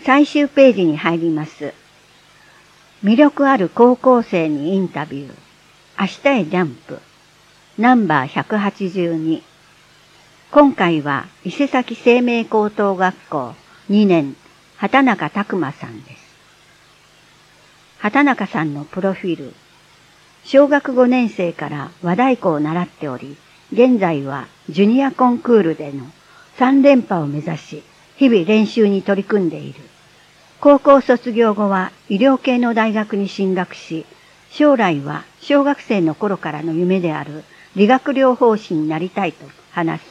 最終ページに入ります。魅力ある高校生にインタビュー。明日へジャンプ。ナンバー182。今回は伊勢崎生命高等学校2年畑中拓馬さんです。畑中さんのプロフィール。小学5年生から和太鼓を習っており、現在はジュニアコンクールでの3連覇を目指し、日々練習に取り組んでいる。高校卒業後は医療系の大学に進学し、将来は小学生の頃からの夢である理学療法士になりたいと話す。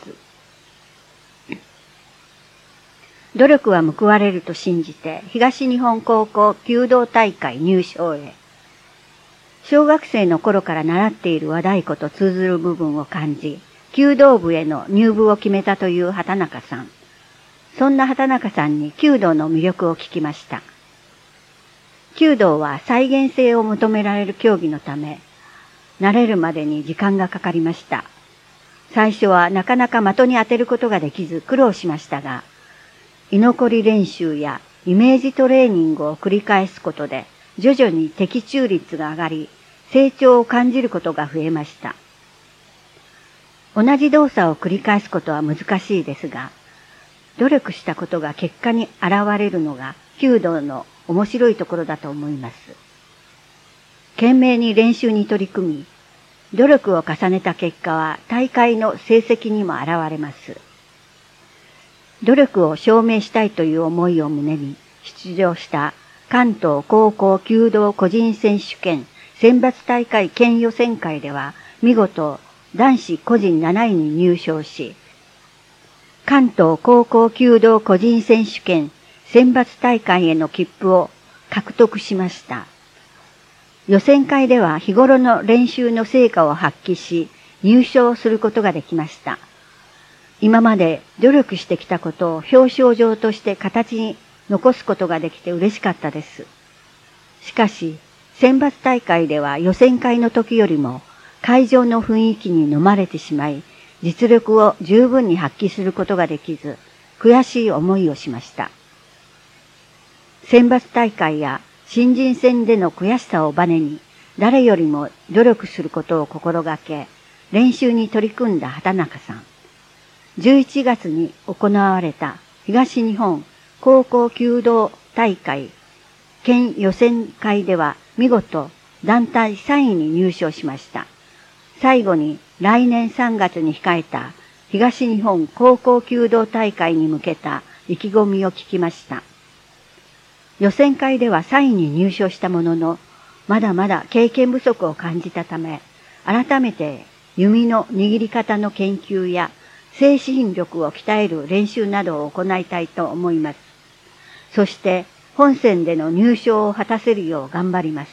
努力は報われると信じて東日本高校弓道大会入賞へ。小学生の頃から習っている和太鼓と通ずる部分を感じ、弓道部への入部を決めたという畑中さん。そんな畑中さんに弓道の魅力を聞きました。弓道は再現性を求められる競技のため、慣れるまでに時間がかかりました。最初はなかなか的に当てることができず苦労しましたが、居残り練習やイメージトレーニングを繰り返すことで、徐々に的中率が上がり、成長を感じることが増えました。同じ動作を繰り返すことは難しいですが、努力したことが結果に現れるのが弓道の面白いところだと思います。懸命に練習に取り組み、努力を重ねた結果は大会の成績にも現れます。努力を証明したいという思いを胸に出場した関東高校弓道個人選手権選抜大会県予選会では見事男子個人7位に入賞し、関東高校弓道個人選手権選抜大会への切符を獲得しました。予選会では日頃の練習の成果を発揮し、入賞することができました。今まで努力してきたことを表彰状として形に残すことができて嬉しかったです。しかし、選抜大会では予選会の時よりも会場の雰囲気に飲まれてしまい、実力を十分に発揮することができず、悔しい思いをしました。選抜大会や新人戦での悔しさをバネに、誰よりも努力することを心がけ、練習に取り組んだ畑中さん。11月に行われた東日本高校弓道大会県予選会では見事団体3位に入賞しました。最後に来年3月に控えた東日本高校弓道大会に向けた意気込みを聞きました。予選会では3位に入賞したものの、まだまだ経験不足を感じたため、改めて弓の握り方の研究や精神力を鍛える練習などを行いたいと思います。そして本戦での入賞を果たせるよう頑張ります。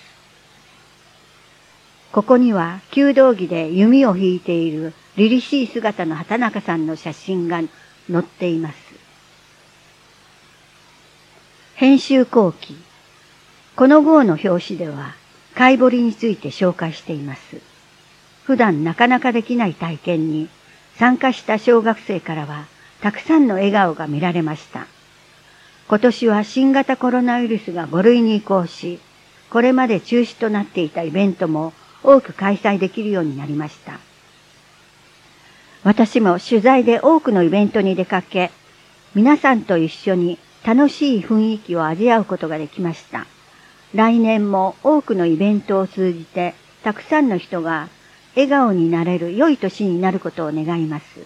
ここには弓道着で弓を引いている凛々しい姿の畑中さんの写真が載っています。編集後期。この号の表紙では貝彫りについて紹介しています。普段なかなかできない体験に参加した小学生からはたくさんの笑顔が見られました。今年は新型コロナウイルスが5類に移行し、これまで中止となっていたイベントも多く開催できるようになりました。私も取材で多くのイベントに出かけ、皆さんと一緒に楽しい雰囲気を味わうことができました。来年も多くのイベントを通じて、たくさんの人が笑顔になれる良い年になることを願います。